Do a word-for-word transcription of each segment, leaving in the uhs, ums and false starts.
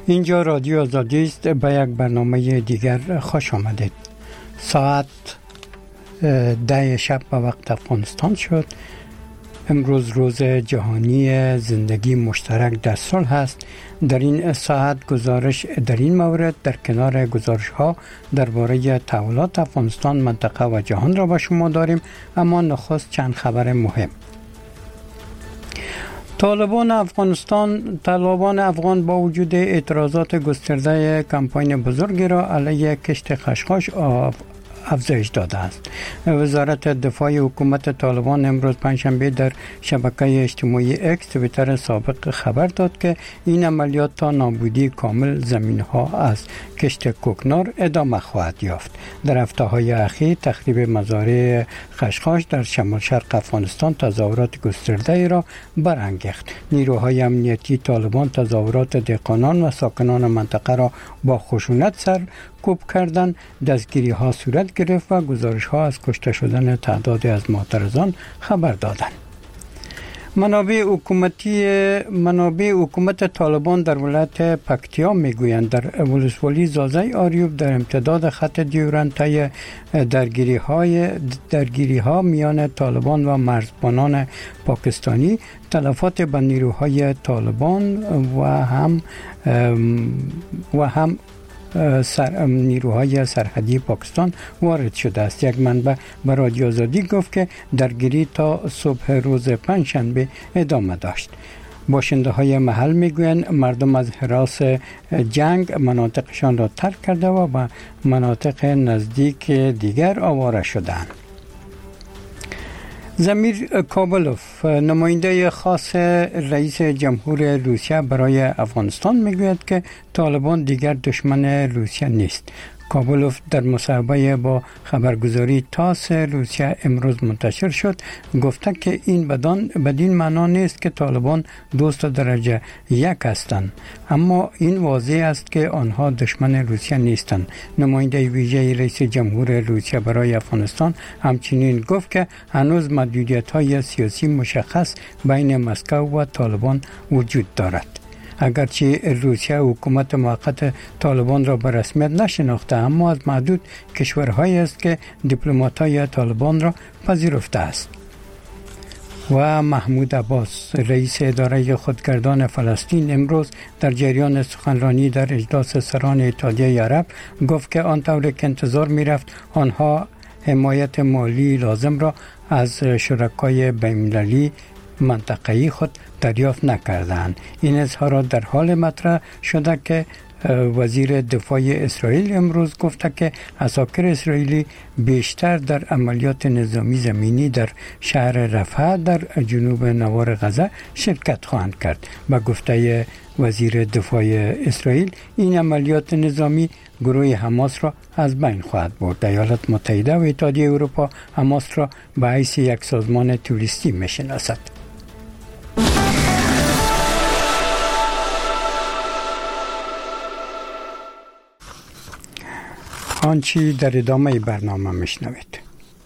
اینجا رادیو آزادی است. به یک برنامه دیگر خوش آمدید. ساعت ده شب به وقت افغانستان شد. امروز روز جهانی زندگی مشترک در صلح است. در این ساعت گزارش در این مورد در کنار گزارش ها درباره تحولات افغانستان، منطقه و جهان را با شما داریم، اما نخست چند خبر مهم. طالبان افغانستان طالبان افغان با وجود اعتراضات گسترده کمپاین بزرگی را علیه کشت خشخاش افزایش داده است. وزارت دفاع حکومت طالبان امروز پنجشنبه در شبکه اجتماعی اکس توییتر سابق خبر داد که این عملیات تا نابودی کامل زمین‌ها از کشت کوکنار ادامه خواهد یافت. در هفته‌های اخیر تخریب مزارع خشخاش در شمال شرق افغانستان تظاهرات گسترده را برانگیخت. نیروهای امنیتی طالبان تظاهرات دهقانان و ساکنان منطقه را با خشونت سر کوب کردن، دستگیری ها صورت گرفت و گزارش ها از کشته شدن تعدادی از معترضان خبر دادند. منابع حکومتی منابع حکومت طالبان در ولایت پکتیا میگویند در ولسوالی زازای آریوب در امتداد خط دیورند طی درگیری های درگیری ها میان طالبان و مرزبانان پاکستانی تلفات به نیروهای طالبان و هم و هم سر نیروهای سرحدی پاکستان وارد شده است. یک منبع به رادیو آزادی گفت که درگیری تا صبح روز پنجشنبه ادامه داشت. باشنده های محل میگویند مردم از هراس جنگ مناطقشان را ترک کرده و به مناطق نزدیک دیگر آواره شدند. زمیر کابلوف، نماینده خاص رئیس جمهور روسیه برای افغانستان، میگوید که طالبان دیگر دشمن روسیه نیست. کابلوف در مصاحبه با خبرگزاری تاس روسیه امروز منتشر شد گفته که این بدان بدین معنا نیست که طالبان دوست درجه یک هستند، اما این واضح است که آنها دشمن روسیه نیستند. نماینده ویژه رئیس جمهور روسیه برای افغانستان همچنین گفت که هنوز محدودیت‌های سیاسی مشخص بین مسکو و طالبان وجود دارد. اگرچه روسیه حکومت موقت طالبان را به رسمیت نشناخته، اما از معدود کشورهایی است که دیپلمات‌های طالبان را پذیرفته است. و محمود عباس، رئیس اداره خودگردان فلسطین، امروز در جریان سخنرانی در اجلاس سران اتحادیه عرب گفت که آنطور که انتظار می‌رفت آنها حمایت مالی لازم را از شرکای بین‌المللی منطقه‌ای خود دریافت نکردند. این اظهارات در حال مطرح شده که وزیر دفاع اسرائیل امروز گفته که عساکر اسرائیلی بیشتر در عملیات نظامی زمینی در شهر رفح در جنوب نوار غزه شرکت خواهند کرد. با گفته وزیر دفاع اسرائیل این عملیات نظامی گروه حماس را از بین خواهد برد. ایالات متحده و اتحادیه اروپا حماس را به حیث یک سازمان تروریستی میشناسد. آنچه در ادامه برنامه میشنوید.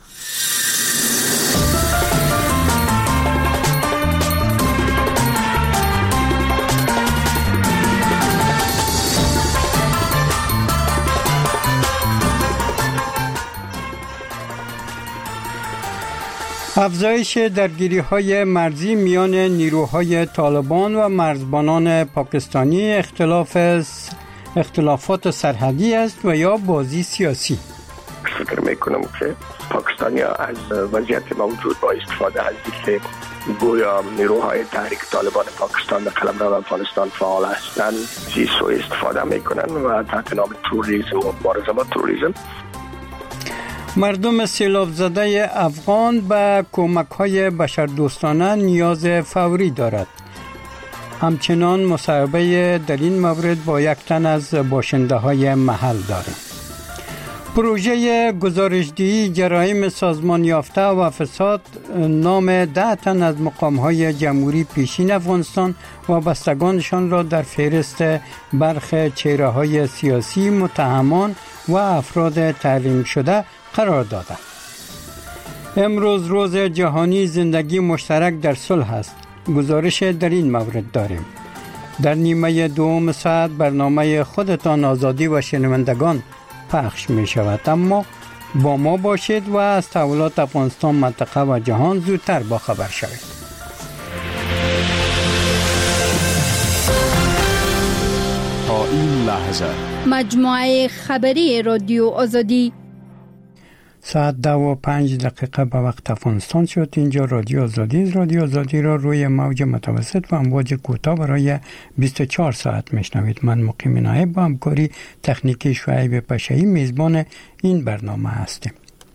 افزایش درگیری‌های مرزی میان نیروهای طالبان و مرزبانان پاکستانی اختلاف اختلافات سرحدی است و یا بازی سیاسی. فکر میکنم که پاکستانی از وضعیت موجود با استفاده از اینکه گویا نیروهای تحریک طالبان پاکستان در قلمرو افغانستان فعال هستند زی سوء استفاده میکنن و تحت نام تروریسم و مبارزه با تروریسم. مردم سیلاب زده افغان به کمک‌های بشردوستانه نیاز فوری دارد. همچنان مصاحبه در این مورد با یک تن از باشنده‌های محل داریم. پروژه گزارشدهی جرایم سازمان یافته و فساد نام ده تن از مقام‌های جمهوری پیشین افغانستان و بستگانشان را در فهرست برخی چهره‌های سیاسی، متهمان و افراد تحریم شده قرار داده. امروز روز جهانی زندگی مشترک در صلح است. گزارش در این مورد داریم. در نیمه دوم ساعت برنامه خودتان آزادی و شنوندگان پخش می شود، اما با ما باشید و از تحولات افغانستان، منطقه و جهان زودتر با خبر شوید. تا این لحظه مجموعه خبری رادیو آزادی ساعت دو و پنج دقیقه به وقت افغانستان شد. اینجا رادیو آزادی. رادیو آزادی را روی موج متوسط و امواج کوتاه برای بیست و چهار ساعت میشنوید. من مقیم نایب با همکاری تکنیکی شعیب پشایی میزبان این برنامه هستیم.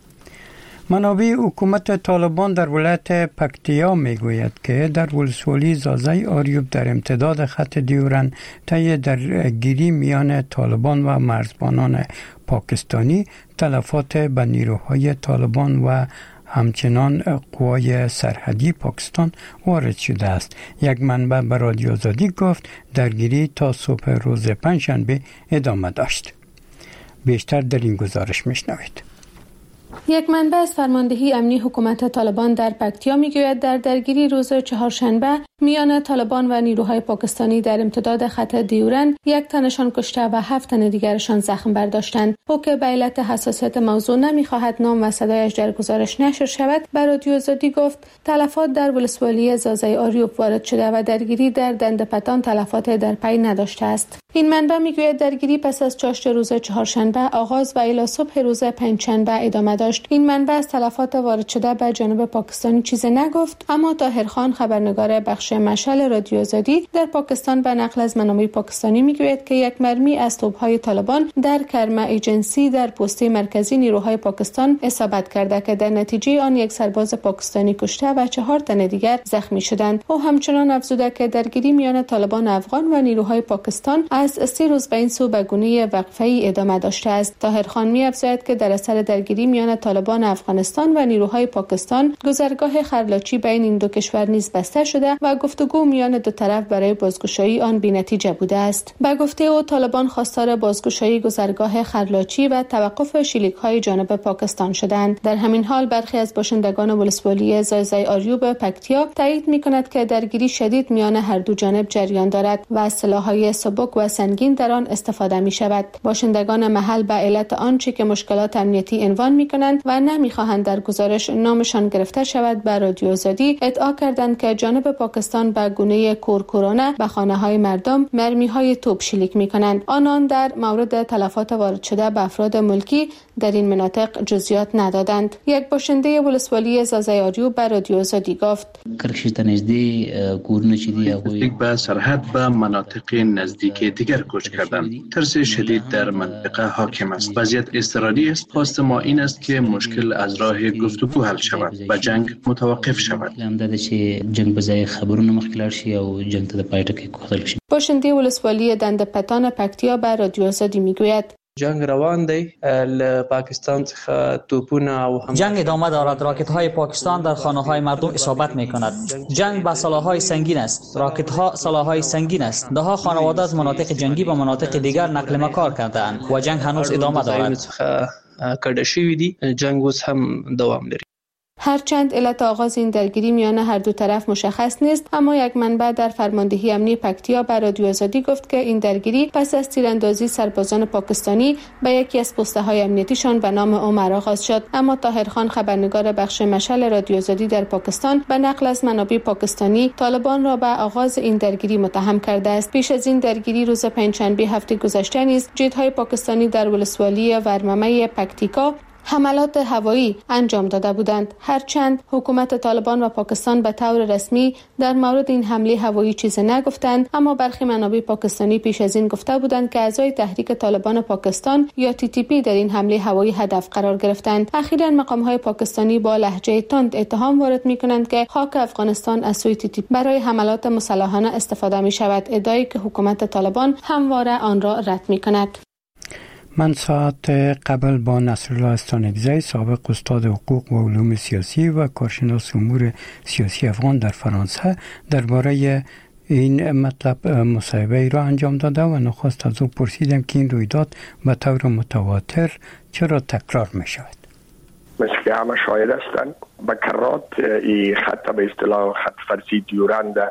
منابع حکومت طالبان در ولایت پکتیا میگوید که در ولسوالی زازای آریوب در امتداد خط دیورن طی درگیری میان طالبان و مرزبانان پاکستانی تلفات به نیروهای طالبان و همچنان قوای سرحدی پاکستان وارد شده است. یک منبع به رادیو آزادی گفت درگیری تا صبح روز پنجشنبه ادامه داشت. بیشتر در این گزارش میشنوید. یک منبع از فرماندهی امنی حکومت طالبان در پکتیا میگوید در درگیری روز چهارشنبه میان طالبان و نیروهای پاکستانی در امتداد خط دیورن یک تنشان کشته و هفت تن دیگرشان زخم برداشتند. او که به علت حساسیت موضوع نمیخواهد نام و صدایش در گزارش نشر شود، به رادیو آزادی گفت تلفات در ولسوالی زازای آریوب وارد شده و درگیری در دندپتان تلفات در پی نداشته است. این منبع میگوید درگیری پس از چاشت روز چهارشنبه آغاز و الی صبح روز پنجشنبه ادامه داشت. این منبع از تلفات وارد شده به جانب پاکستانی چیزی نگفت، اما طاهر خان خبرنگار بخش مشعل رادیو آزادی در پاکستان به نقل از منابع پاکستانی میگوید که یک مرمی از توپ‌های طالبان در کرما ایجنسی در پسته مرکزی نیروهای پاکستان اصابت کرده که در نتیجه آن یک سرباز پاکستانی کشته و چهار تن دیگر زخمی شدند. او همچنان افزوده که درگیری میان طالبان افغان و نیروهای پاکستان از سه روز به این سو به گونه وقفه‌ای ادامه داشته است. طاهر خان می‌افزاید که در اثر درگیری میان طالبان افغانستان و نیروهای پاکستان گذرگاه خرلاچی بین این دو کشور نیز بسته شده و گفتگو میان دو طرف برای بازگشایی آن بی‌نتیجه بوده است. به گفته او طالبان خواستار بازگشایی گذرگاه خرلاچی و توقف شلیک‌های جانب پاکستان شدند. در همین حال برخی از باشندگان ولسوالی زازای آریوب پکتیا تایید می‌کند که درگیری شدید میان هر دو جانب جریان دارد و از سلاح‌های سبک و سنگین در آن استفاده می‌شود. باشندگان محل به علت آنچه که مشکلات امنیتی عنوان می‌کنند و نمی‌خواهند در گزارش نامشان گرفته شود به رادیو آزادی ادعا کردند که جانب پاکستان به گونه کورکورانه به خانه‌های مردم مرمی‌های توپ شلیک می‌کنند. آنان در مورد تلفات وارد شده به افراد ملکی در این مناطق جزئیات ندادند. یک باشنده ولسوالی زازای آریوب به رادیو آزادی گفت: نزدیک به سرحد به مناطق نزدیک دیگر کوچ کردند. ترس شدید در منطقه حاکم است. وضعیت اضطراری است. خواست ما این است که مشکل از راه گفتگو حل شود و جنگ متوقف شود. باشنده ولسوالی دندپتان پکتیا به رادیو آزادی میگوید: جنگ روان دی ل پاکستان څخه توپونه او هم جنگ ادامه دارد. راکت های پاکستان در خانه های مردم اصابت می کند. جنگ با سلاح‌های سنگین است. راکت ها سلاح‌های سنگین است. ده ها خانواده از مناطق جنگی به مناطق دیگر نقل مکان کرده‌اند و جنگ هنوز ادامه دارد. کډه شوی دی. جنگ اوس هم دوام لري. هرچند علت آغاز این درگیری میان هر دو طرف مشخص نیست، اما یک منبع در فرماندهی امنی پکتیا به رادیو آزادی گفت که این درگیری پس از تیراندازی سربازان پاکستانی به یکی از پست‌های امنیتیشان به نام عمر آغاز شد. اما طاهر خان خبرنگار بخش مشعل رادیو آزادی در پاکستان به نقل از منابع پاکستانی طالبان را به آغاز این درگیری متهم کرده است. پیش از این درگیری روز پنجشنبه هفته گذشته نیز جت‌های پاکستانی در ولسوالی ورممه پکتیکا حملات هوایی انجام داده بودند. هرچند حکومت طالبان و پاکستان به طور رسمی در مورد این حمله هوایی چیزی نگفتند، اما برخی منابع پاکستانی پیش از این گفته بودند که اعضای تحریک طالبان پاکستان یا تی تی پی در این حمله هوایی هدف قرار گرفتند. اخیراً مقام‌های پاکستانی با لهجه تند اتهام وارد می‌کنند که خاک افغانستان از سوی تی تی پی برای حملات مسلحانه استفاده می‌شود، ادعایی که حکومت طالبان همواره آن را رد می‌کند. من ساعت قبل با نصرالله استانکزی، سابق استاد حقوق و علوم سیاسی و کارشناس امور سیاسی افغان در فرانسه، درباره این مطلب مصاحبه را انجام داده و نخست از او پرسیدم که این رویداد به طور متواتر چرا تکرار می شود. مثل که همه شاهد هستند، به کرات این خط به اصطلاح خط فرضی دیورند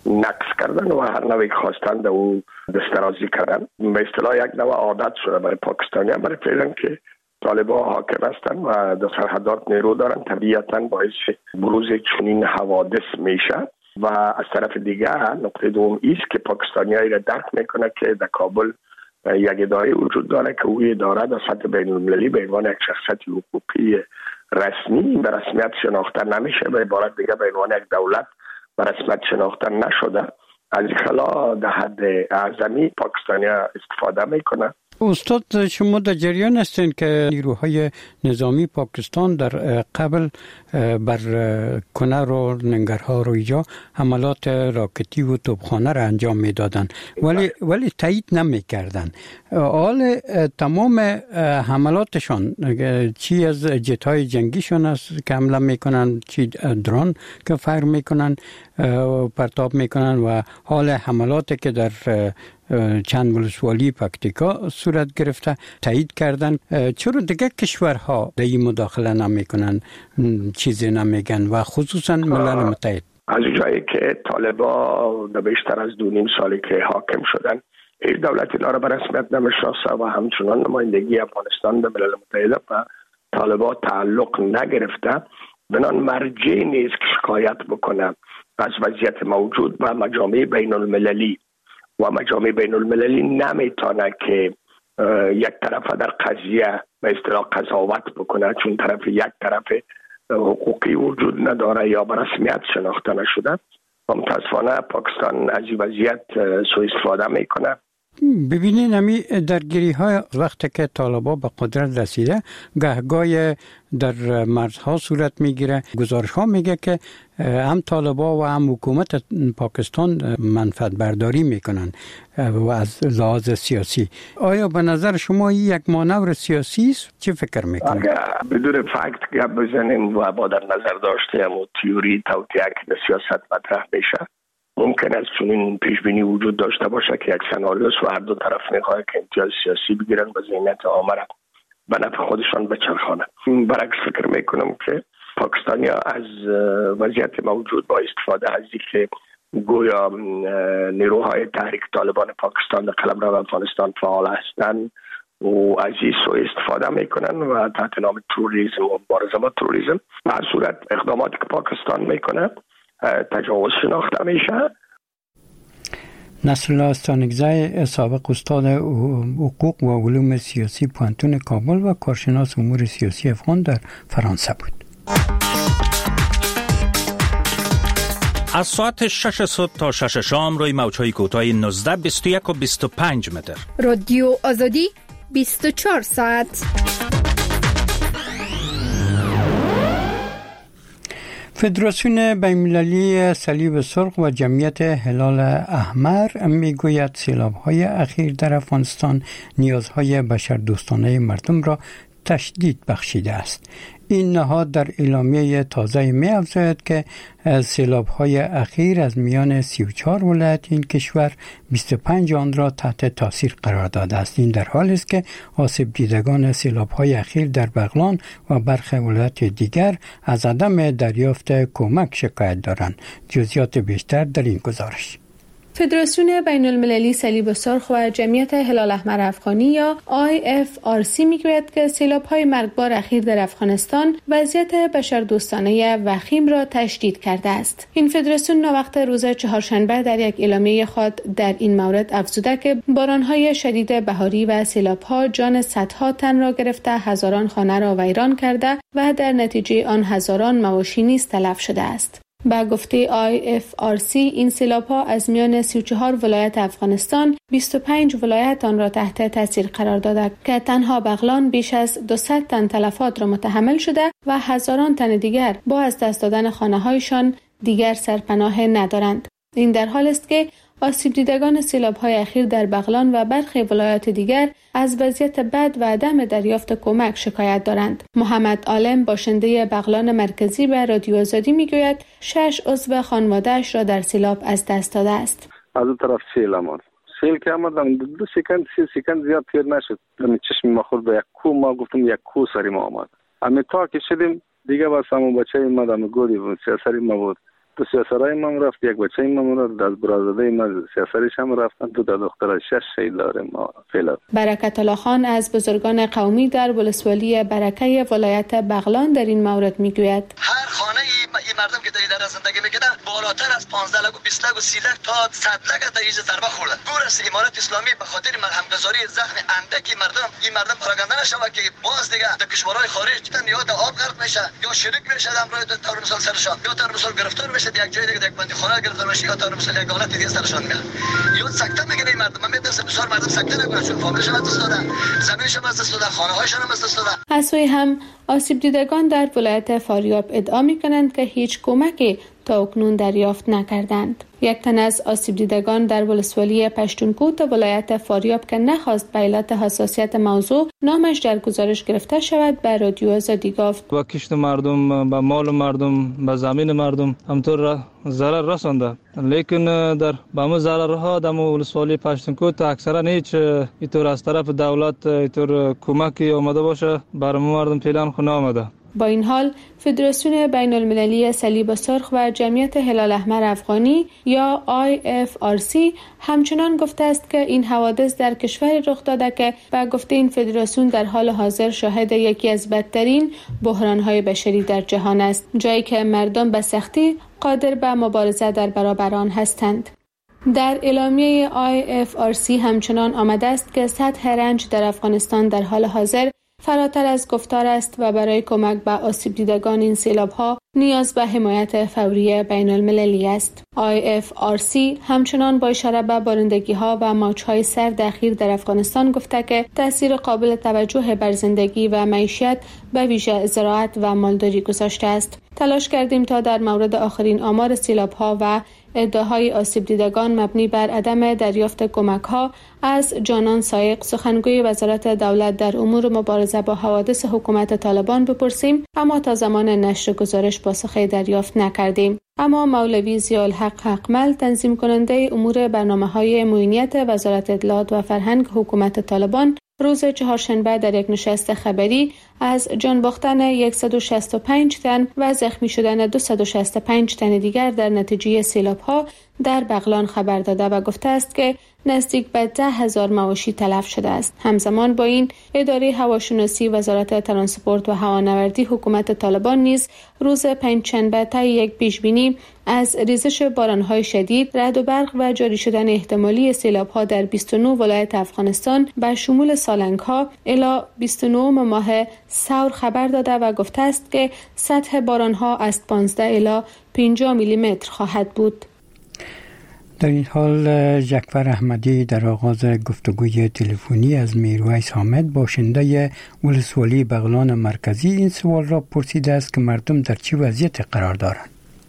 نقص کردن و هر نوعی خواستند او دسترازی کردن. به اصطلاح یک نوع عادت شده برای پاکستانیان، برای فعلا که طالبان حاکم هستند و در سرحدات نیرو دارن، طبیعتا باعث بروز چنین حوادث میشه. و از طرف دیگر نقطه دوم است که پاکستانیایی را درک میکنه که در کابل یک اداره وجود داره که او اداره در سطح بین المللی به عنوان یک شخصیت حقوقی رسمی به رسمیت شناخته نمیشه، به عبارت دیگه به عنوان یک دولت به رسمیت شناخته نشده. از این خلا در حد اعظمی پاکستانیا استفاده میکنه. استاد شما در جریان هستین که نیروهای نظامی پاکستان در قبل بر کنر و ننگرهار و اینجا حملات راکتی و توپخانه را انجام میدادن ولی ولی تایید نمیکردن. حال تمام حملاتشان چی از جت‌های جنگیشون است که حمله میکنن، چی درون که فایر میکنن و پرتاب میکنن و حال حملاتی که در چند ولسوالی پکتیکا صورت گرفته تایید کردن. چرا دیگه کشورها در این مداخله نمیکنن، چیزی نمیگن و خصوصا ملل متحد؟ از جایی که طالبان در بیشتر از دو نیم سالی که حاکم شدن هیچ دولتی را به رسمیت نمیشناسه و همچنان نمایندگی افغانستان به ملل متحد و طالبان تعلق نگرفته، بنان مرجع نیست که شکایت بکنه از وضعیت موجود و مجامع بین المللی و مجامع بین المللی نمیتونه که یک طرف در قضیه به اصطلاح قضاوت بکنه، چون طرف یک طرف حقوقی وجود نداره یا به رسمیت شناخته نشده. و متاسفانه پاکستان از این وضعیت سوء استفاده میکنه. ببینین همی درگیری های وقتی که طالبان به قدرت رسیده گهگاه در مرزها صورت میگیره. گزارش ها میگه که هم طالبان و هم حکومت پاکستان منفعت برداری میکنن و از لحاظ سیاسی. آیا به نظر شما یک مانور سیاسی است؟ چه فکر میکنید؟ بدون فکت گپ بزنیم و با در نظر داشته هم تیوری توطئه که سیاست مطرح بشه، ممکن است چنین پیش بینی وجود داشته باشه که یک سناریوس و هر دو طرف میخواد که امتیاز سیاسی بگیرن و ذهنیت عامه را به نفع خودشان بچرخانه. برعکس فکر میکنم که پاکستانیا از وضعیت موجود با استفاده از اینکه گویا نیروهای تحریک طالبان پاکستان در قلمرو افغانستان فعال هستند و از این سوء استفاده میکنن و تحت نام تروریسم و مبارزه با تروریسم به هر صورت اقداماتی که پاکستان میکنه تجاوز شناخته میشه. نصرالله استانکزی سابق استاد حقوق و علوم سیاسی پوانتون کابل و کارشناس امور سیاسی افغان در فرانسه بود. از ساعت شش صبح تا شش شام روی موج‌های کوتاه نوزده، بیست و یک و بیست و پنج متر. رادیو آزادی بیست و چهار ساعت. فدراسیون بین‌المللی صلیب سرخ و جمعیت هلال احمر میگوید سیلاب‌های اخیر در افغانستان نیازهای بشردوستانه مردم را تشدید بخشیده است. این نهاد در اعلامیه تازه می افزاید که سیلاب‌های اخیر از میان سی و چهار ولایت این کشور بیست و پنج آن را تحت تاثیر قرار داده است. این در حالی است که آسیب دیدگان سیلاب‌های اخیر در بغلان و برخی ولایت دیگر از عدم دریافت کمک شکایت دارند. جزئیات بیشتر در این گزارش. فدراسیون بین المللی صلیب سرخ و جمعیت هلال احمر افغانی یا آی اف آر سی میگوید که سیلاب‌های مرگبار اخیر در افغانستان وضعیت بشردوستانه وخیم را تشدید کرده است. این فدراسیون ناوقت روز چهارشنبه در یک اعلامیه خود در این مورد افزوده که باران‌های شدید بهاری و سیلاب‌ها جان صدها تن را گرفته، هزاران خانه را ویران کرده و در نتیجه آن هزاران مواشی نیز تلف شده است. با گفته آی اف آر سی این سیلاب‌ها از میان سی و چهار ولایت افغانستان بیست و پنج ولایت آن را تحت تاثیر قرار داده که تنها بغلان بیش از دویست تن تلفات را متحمل شده و هزاران تن دیگر با از دست دادن خانه‌هایشان دیگر سرپناه ندارند. این در حال است که آسیب دیدگان سیلاب‌های اخیر در بغلان و برخی ولایات دیگر از وضعیت بد و عدم دریافت کمک شکایت دارند. محمد عالم باشنده بغلان مرکزی به رادیو آزادی میگوید شش عضو خانواده‌اش را در سیلاب از دست داده است. از اون طرف سیل آمد. سیل که آمدن دو سکند سه سکند زیاد تیر نشد. من چشم ما خورد به یک کو، ما گفتم یک کو سری ما آمد. اما تا که شدیم دیگه واسه همون بچه اومدم گوری بود سری ما بود. دو سیاسرای ما رفت، یک بچه ما رفت، از برادرای ما سیاسرش هم رفتن، دو تا دختر شش شهید داریم ما فعلا. برکت الله خان از بزرگان قومی در ولسوالی برکه ولایت بغلان در این مورد میگوید: هر خانه این مردم که در زندگی میکنن بالاتر از پانزده لک و بیست لک و سی لک تا صد لک تا ایج ضربه خورده. دور از امارت اسلامی به خاطر همگذاری زخم اندکی مردم این مردم پراگنده نشود که باز دیگه در کشورهای خارج یا تا آب غرق میشه یا شریک میشه در امر تا مثال سرشان یا تا مثال گرفتار میشه یک جای دیگه یک بندی خانه گرفتار میشه یا تا مثال یک حالت دیگه سرشان میاد یا سکته میگن این مردم. من میدونم بسیار مردم سکته نکنن چون فامیلشون از دست دادن، زمینشون از دست دادن، خانه هاشون هم از دست دادن. از سوی هم آسیب دیدگان در ولایت فاریاب ادعا میکنند که هیچ کمکی تا اکنون دریافت نکردند. یک تن از آسیب دیدگان در ولسوالی پشتونکوت ولایت فاریاب که نخواست به علت حساسیت موضوع نامش در گزارش گرفته شود به رادیو آزادی گفت: با کشت مردم، با مال مردم، با زمین مردم همطور ضرر رسانده، لیکن در با مو ضررها در ولسوالی پشتونکوت اکثرا هیچ اینطور از طرف دولت اینطور کمکی آمده باشه بر مردم فعلا خو نامده. با این حال فدراسیون بین المللی صلیب سرخ و جمعیت هلال احمر افغانی یا آی اف آر سی همچنان گفته است که این حوادث در کشور رخ داده که به گفته این فدراسیون در حال حاضر شاهد یکی از بدترین بحران‌های بشری در جهان است، جایی که مردم به سختی قادر به مبارزه در برابر آن هستند. در اعلامیه آی اف آر سی همچنان آمده است که سطح رنج در افغانستان در حال حاضر فراتر از گفتار است و برای کمک به آسیب دیدگان این سیلاب‌ها نیاز به حمایت فوری بین المللی است. آی اف آر سی همچنان با اشاره به بارندگی‌ها و موج‌های سرد اخیر در افغانستان گفته که تأثیر قابل توجه بر زندگی و معیشت به ویژه زراعت و مالداری گذاشته است. تلاش کردیم تا در مورد آخرین آمار سیلاب‌ها و ادعاهای آسیب دیدگان مبنی بر عدم دریافت کمک‌ها از جانان سایق سخنگوی وزارت دولت در امور مبارزه با حوادث حکومت طالبان بپرسیم، اما تا زمان نشر گزارش پاسخی دریافت نکردیم. اما مولوی ضیاءالحق حقمل تنظیم کننده امور برنامه‌های معینیت وزارت اطلاعات و فرهنگ حکومت طالبان روز چهارشنبه در یک نشست خبری از جان باختن صد و شصت و پنج تن و زخمی شدن دویست و شصت و پنج تن دیگر در نتیجه سیلاب‌ها در بغلان خبر داده و گفته است که نزدیک به ده هزار مواشی تلف شده است. همزمان با این اداره هواشناسی وزارت ترانسپورت و هوانوردی حکومت طالبان نیز روز پنجشنبه طی یک پیشبینی از ریزش باران‌های شدید، رعد و برق و جاری شدن احتمالی سیلاب‌ها در بیست و نه ولایت افغانستان به شمول سالنگ‌ها الی بیست و نه ماه ثور خبر داده و گفته است که سطح باران‌ها از پانزده الی پنجاه میلی متر خواهد بود. در این حال جعفر احمدی در آغاز گفتگوی تلفنی از میرویس حامد باشنده ولسوالی بغلان مرکزی این سوال را پرسیده است که مردم در چه وضعیت قرار دارند.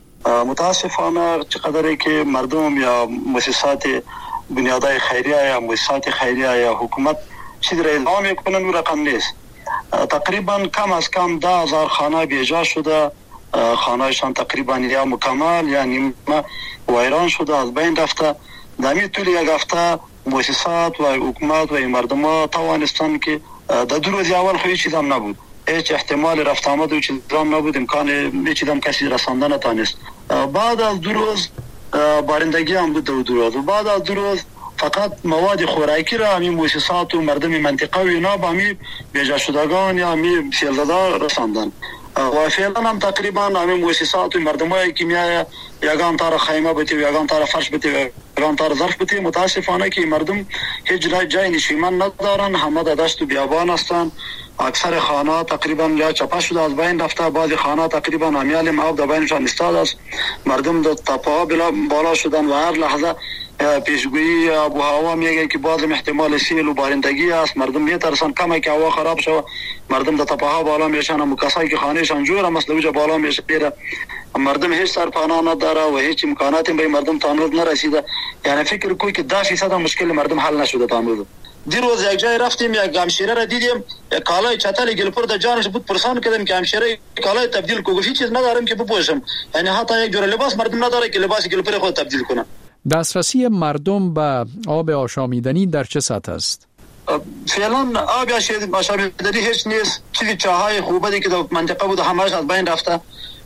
متاسفانه چقدری که مردم یا مؤسسات بنیادهای خیریه یا مؤسسات خیریه یا حکومت چیزی را اعلام میکنن و رقم نیست. تقریبا کم از کم ده هزار خانه بیجا شده، خانه‌شان تقریبا یا مکمل یا نیمه ویران شده، از بین رفته. در این طول یک هفته مؤسسات و حکومت و مردم ها توانستند که در دو روز اول خو هیچ چیز هم نبود، هیچ احتمال رفت آمد و چیز هم نبود، امکان هیچ چیز هم کسی رساندن نتانست. بعد از دو روز بارندگی هم بود دو روز و بعد از دو روز فقط مواد خوراکی را همین مؤسسات و مردم منطقه و اینا با همین بیجا شدگان یا همین سیلزده رساندن و فعلا هم تقریبا همین مؤسسات و مردم های که میای یگان تار خیمه بتی و یگان تار فرش بتی و یگان تار ظرف بتی. متاسفانه که مردم هیچ جای نشیمن ندارن، همه در دشت و بیابان هستن. اکثر خانه تقریبا یا چپا شده از بین رفته، بعضی خانه تقریبا همیال آب در بینشان استاد است. مردم در تپه‌ها بالا شدن و هر لحظه پیشگویی آب و هوا میگه که باز احتمال سیل و بارندگی است. مردم میترسن کمی که هوا خراب شود مردم در تپه‌ها بالا میشن و کسایی که خانهشان جوره مثلا وجه بالا میشه. مردم هیچ سرپناه نداره و هیچ امکاناتی به مردم تا امروز نرسیده. یعنی فکر کوی که ده فیصد مشکل مردم حل نشده تا امروز. دیروز یک جای رفتیم یک همشیره را دیدیم، یک کالای چتل گلپور در جانش بود، پرسان کردم که همشیره کالای تبدیل کو، هیچ چیز ندارم که بپوشم. یعنی حتی یک جور لباس مردم نداره که لباس گلپور خود تبدیل کنه. دسترسی مردم به آب آشامیدنی در چه سطح است؟ فعلا آب آشامیدنی هیچ نیست. چیزی چاهای خوبه که در منطقه بود همه‌اش از بین رفته.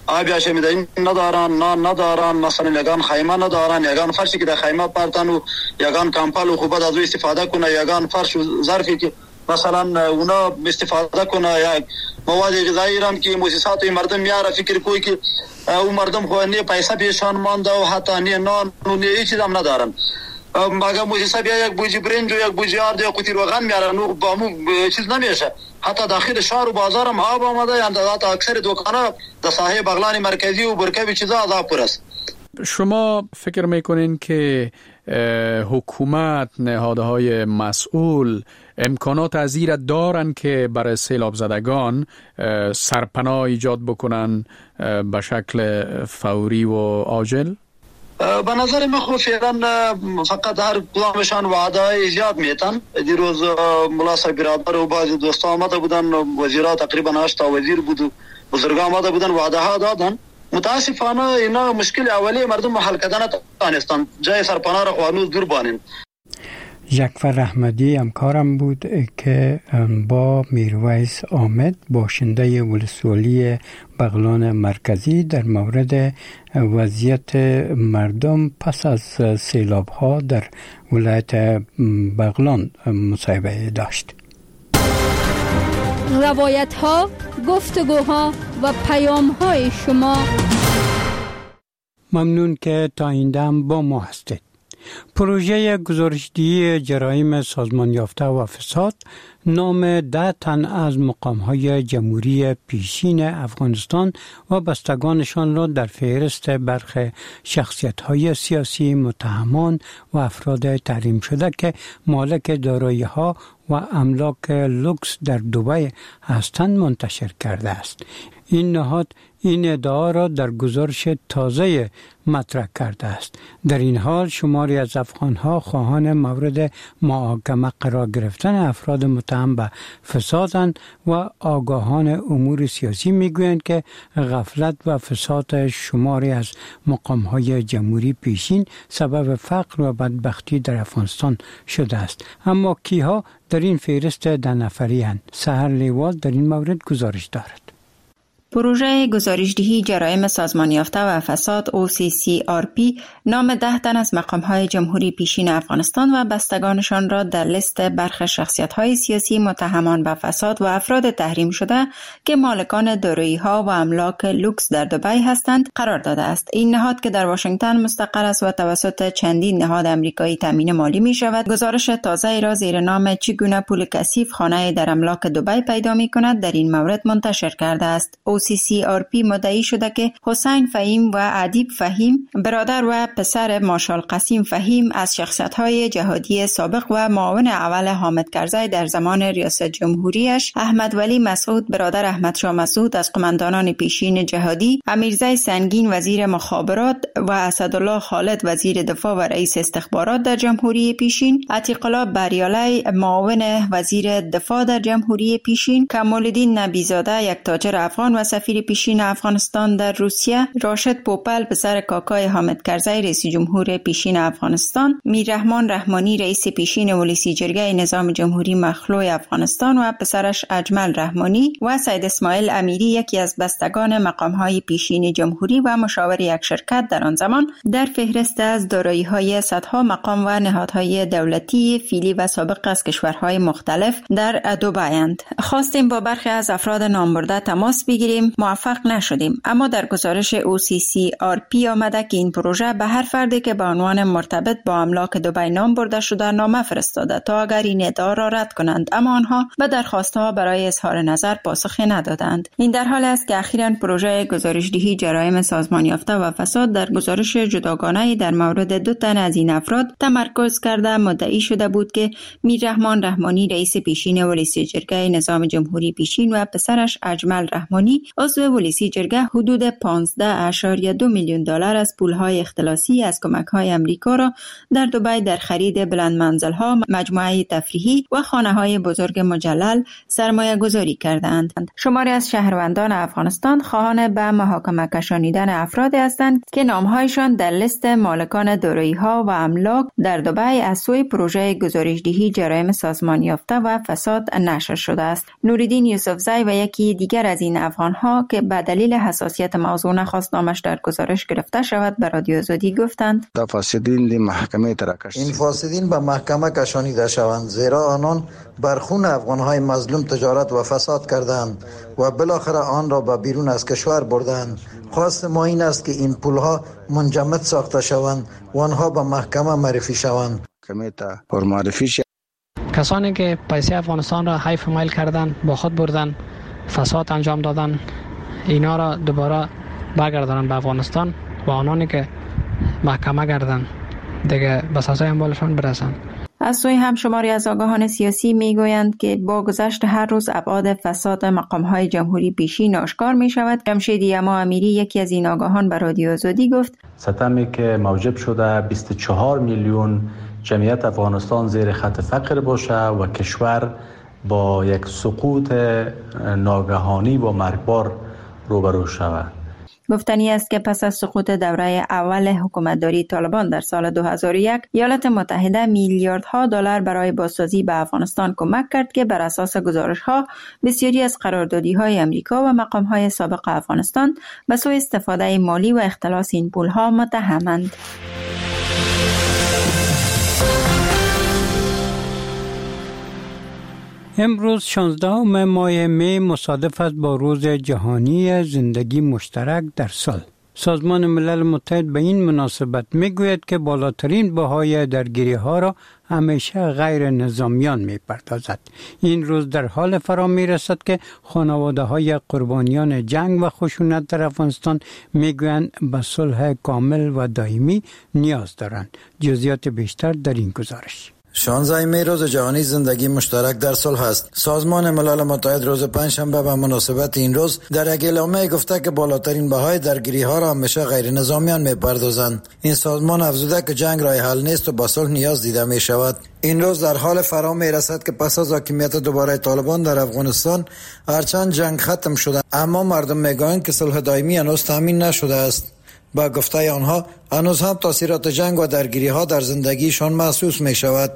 آب آشامیدنی ندارن، نان ندارن، مثلا یگان خیمه ندارن، یگان فرشی که در خیمه پرتن و یگان کمپل و خوبت از او استفاده کنه، یگان فرش و ظرفی که مثلا اونا استفاده کنه، یک مواد غذایی رم که مؤسسات مردم میاره فکر کوی که او مردم خو نه پیسه پیشان مانده و حتی نه نان و نه هیچ چیز هم ندارن. مگه مؤسسه بیا یک بوجی برنج و یک بوجی آرد یا قوطی روغن میاره، نو با مو چیز نمیشه. حتی داخل شهر و بازار هم آب آمده، یعنی حتی اکثر دکانا در ساحه بغلان مرکزی و برکبی چیزا از آب پر است. شما فکر میکنین که حکومت، نهادهای مسئول امکانات از را دارن که برای سیلاب زدگان سرپناه ایجاد بکنن به شکل فوری و عاجل؟ به نظر من خب فعلا فقط هر کدامشان وعده ایجاد میتن. دیروز ملا صاحب برادر و بعضی دوستا آمده بودن، وزیرا تقریبا هشت تا وزیر بود و بزرگان آمده بودن، وعده ها دادن. متاسفانه اینا مشکل اولی مردم حل کردن نتوانستن، جای سرپناه را هنوز دور بانن. جعفر احمدی همکارم بود که با میرویس آمد باشنده ولسوالی بغلان مرکزی در مورد وضعیت مردم پس از سیلاب ها در ولایت بغلان مصاحبه داشت. روایت ها، گفتگوها و پیام های شما. ممنون که تا این دم با ما هستید. پروژه گزارشدهی جرایم سازمان یافته و فساد نام ده تن از مقام‌های جمهوری پیشین افغانستان و بستگانشان را در فهرست برخی شخصیت‌های سیاسی متهمان و افراد تحریم شده که مالک دارایی‌ها و املاک لوکس در دبی هستند منتشر کرده است. این نهاد این ادعا را در گزارش تازه مطرح کرده است. در این حال شماری از افغان‌ها خواهان مورد محاکمه قرار گرفتن افراد متهم به فسادند و آگاهان امور سیاسی میگویند که غفلت و فساد شماری از مقام‌های جمهوری پیشین سبب فقر و بدبختی در افغانستان شده است. اما کیها در این فهرست ده نفری اند؟ سحر لیوال در این مورد گزارش دارد. پروژه گزارشدهی جرایم سازمان یافته و فساد او سی سی آر پی نام ده تن از مقام‌های جمهوری پیشین افغانستان و بستگانشان را در لیست برخی شخصیت‌های سیاسی متهمان به فساد و افراد تحریم شده که مالکان دارایی‌ها و املاک لوکس در دبی هستند قرار داده است. این نهاد که در واشنگتن مستقر است و توسط چندین نهاد آمریکایی تامین مالی می‌شود، گزارش تازه را زیر نام چگونه پول کثیف خانه در املاک دبی پیدا می‌کند در این مورد منتشر کرده است. او سی سی آر پی مدعی شده که حسین فهیم و ادیب فهیم، برادر و پسر مارشال قاسم فهیم، از شخصیت‌های جهادی سابق و معاون اول حامد کرزی در زمان ریاست جمهوریش، احمد ولی مسعود برادر احمد شاه مسعود از قماندانان پیشین جهادی، امیرزی سنگین وزیر مخابرات و اسدالله خالد وزیر دفاع و رئیس استخبارات در جمهوری پیشین، عتیق الله بریالی معاون وزیر دفاع در جمهوری پیشین، کمال‌الدین نبیزاده یک تاجر افغان و سفیر پیشین افغانستان در روسیه، راشد پوپل پسر کاکای حامد کرزی رئیس جمهور پیشین افغانستان، میررحمان رحمانی رئیس پیشین ولسی جرگه نظام جمهوری مخلوع افغانستان و پسرش اجمل رحمانی و سید اسماعیل امیری یکی از بستگان مقام‌های پیشین جمهوری و مشاور یک شرکت در آن زمان در فهرست از دارایی‌های صدها مقام و نهادهای دولتی فعلی و سابق از کشورهای مختلف در دبی اند. خواستیم با برخی از افراد نامبرده تماس بگیریم، موفق نشدیم، اما در گزارش او سی سی آر پی آمده که این پروژه به هر فردی که به عنوان مرتبط با املاک دبی نام برده شده نامه فرستاده تا اگر این ادعا را رد کنند، اما آنها به درخواست‌ها برای اظهار نظر پاسخی ندادند. این در حالی است که اخیراً پروژه گزارشدهی جرایم سازمان یافته و فساد در گزارش جداگانه‌ای در مورد دو تن از این افراد تمرکز کرده مدعی شده بود که میررحمان رحمانی رئیس پیشین ولسی جرگه نظام جمهوری پیشین و پسرش اجمل رحمانی عضو ولسی جرگه حدود پانزده اشاریه دو میلیون دلار از پولهای اختلاسی از کمک‌های امریکا را در دبی در خرید بلند منزل‌ها، مجموعه تفریحی و خانه‌های بزرگ مجلل سرمایه گذاری کردند. شماری از شهروندان افغانستان خواهان به محاکمه کشانیدن افرادی هستند که نام‌هایشان در لیست مالکان دارایی‌ها و املاک در دبی از سوی پروژه گزارشدهی جرایم سازمان یافته و فساد نشر شده است. نوریدین یوسفزی و یکی دیگر از این افغان آنها که به دلیل حساسیت موضوع نخواست نامش در گزارش گرفته شود به رادیو آزادی گفتند فاسدین محکمه ترکش این فاسدین به محکمه کشانیده شوند، زیرا آنان بر خون افغانهای مظلوم تجارت و فساد کردند و بالاخره آن را به بیرون از کشور بردند. خواست ما این است که این پولها منجمد ساخته شوند و آنها به محکمه معرفی شوند. کسانی که پیسه افغانستان را حیف میل کردن، با خود بردن، فساد انجام دادن، اینا را دوباره برگردانند به افغانستان و آنانی که محکمه گردن دیگه به سزای اموالشان برسند. از سوی هم شماری از آگاهان سیاسی میگویند که با گذشت هر روز ابعاد فساد مقام‌های جمهوری پیشین آشکار می شود. جمشید یما امیری یکی از این آگاهان به رادیو آزادی گفت ستمی که موجب شده بیست و چهار میلیون جمعیت افغانستان زیر خط فقر باشه و کشور با یک سقوط ناگهانی و مرگبار روبرو شود. گفتنی است که پس از سقوط دوره اول حکومتداری طالبان در سال دو هزار و یک ایالات متحده میلیاردها دلار برای بازسازی به افغانستان کمک کرد که بر اساس گزارش‌ها بسیاری از قراردادی‌های امریکا و مقام‌های سابق افغانستان به سوء استفاده مالی و اختلاس این پول‌ها متهمند. امروز شانزدهم ماه می مصادف است با روز جهانی زندگی مشترک در سال. سازمان ملل متحد به این مناسبت میگوید که بالاترین بهای درگیری ها را همیشه غیر نظامیان میپردازد. این روز در حال فرا میرسد که خانواده های قربانیان جنگ و خشونت در افغانستان میگویند به صلح کامل و دائمی نیاز دارند. جزئیات بیشتر در این گزارش. شانزدهم می روز جهانی زندگی مشترک در صلح است. سازمان ملل متحد روز پنجشنبه به مناسبت این روز در یک اعلامیه گفته که بالاترین بهای درگیری ها را همیشه غیر نظامیان میپردازند. این سازمان افزوده که جنگ راه حل نیست و به صلح نیاز دیده می شود. این روز در حال فرا می رسد که پس از حاکمیت دوباره طالبان در افغانستان هرچند جنگ ختم شده اما مردم میگویند که صلح دائمی هنوز تامین نشده است. با گفته آنها هنوز هم تاثیرات جنگ و درگیری ها در زندگیشان محسوس می شود.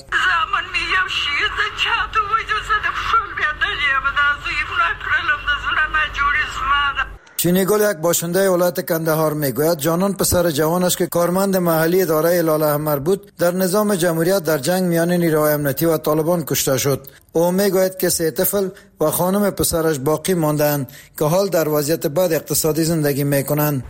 چینیگل یک باشنده ولایت کندهار میگوید جانان پسر جوانش که کارمند محلی اداره لاله احمر بود در نظام جمهوریت در جنگ میان نیروهای امنیتی و طالبان کشته شد. او میگوید که سه طفل و خانم پسرش باقی ماندند که حال در وضعیت بد اقتصادی زندگی میکنند.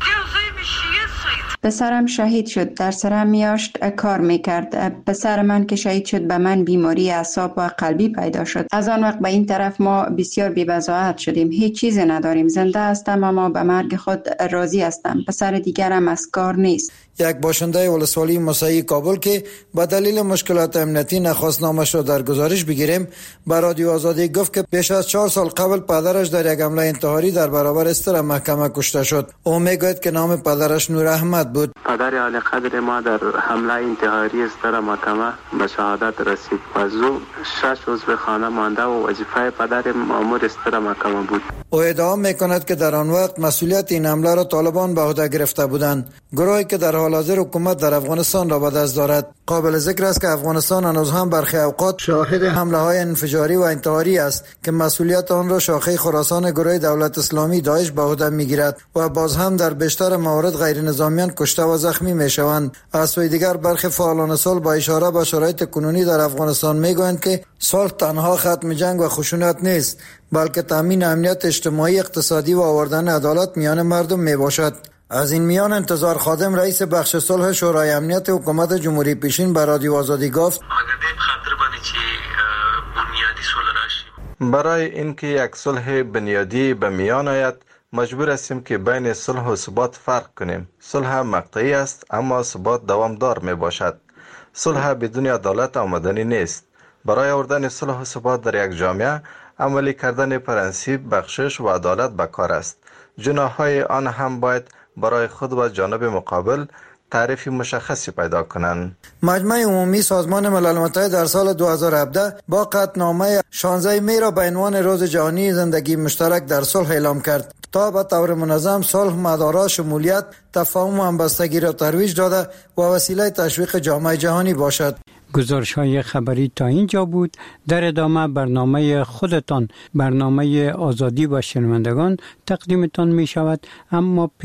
پسرم شهید شد، در سرم میاشت کار میکرد. پسر من که شهید شد به من بیماری اعصاب و قلبی پیدا شد. از آن وقت به این طرف ما بسیار بی‌بضاعت شدیم. هیچ چیزی نداریم. زنده هستم اما به مرگ خود راضی هستم. پسر دیگرم از کار نیست. یک باشنده ولسوالی مسیحی کابل که به دلیل مشکلات امنیتی نخواست نامش را در گزارش بگیریم به رادیو آزادی گفت که بیش از چهار سال قبل پدرش در یک حمله انتحاری در برابر استر محکمه کشته شد. او میگوید که نام پدرش نور احمد بود. پدر عالی قدر ما در حمله انتحاری استر محکمه به شهادت رسید و او شش روز به خانه مانده و وظیفه پدر مأمور استر محکمه بود. او ادعا میکند که در آن وقت مسئولیت این حمله را طالبان به عهده گرفته بودند، گروهی که در حال حاضر حکومت در افغانستان را به دست دارد. قابل ذکر است که افغانستان هنوز هم برخی اوقات شاهد حمله های انفجاری و انتحاری است که مسئولیت آن را شاخه خراسان گروه دولت اسلامی داعش به عهده میگیرد و باز هم در بیشتر موارد غیر نظامیان کشته و زخمی میشوند. از سوی دیگر برخی فعالان صلح با اشاره به شرایط کنونی در افغانستان میگویند که صلح تنها ختم جنگ و خشونت نیست بلکه تامین امنیت اجتماعی، اقتصادی و آوردن عدالت میان مردم میباشد. از این میان انتظار خادم رئیس بخش صلح شورای امنیت حکومت جمهوری پیشین به رادیو آزادی گفت برای اینکه یک صلح بنیادی به میان آید مجبور هستیم که بین صلح و ثبات فرق کنیم. صلح مقطعی است اما ثبات دوامدار می باشد. صلح بدون عدالت آمدنی نیست. برای آوردن صلح و ثبات در یک جامعه عملی کردن پرنسیپ بخشش و عدالت به کار است. جناح‌های آن هم باید برای خود و جانب مقابل تعریف مشخصی پیدا کنند. مجمع عمومی سازمان ملل متحد در سال دو هزار و هفده با قطعنامه شانزدهم می را به عنوان روز جهانی زندگی مشترک در صلح اعلام کرد تا به طور منظم صلح، مدارا، شمولیت، تفاهم و همبستگی را ترویج داده و وسیله تشویق جامعه جهانی باشد. گزارش های خبری تا اینجا بود. در ادامه برنامه خودتان، برنامه آزادی و شنوندگان تقدیمتان می شود، اما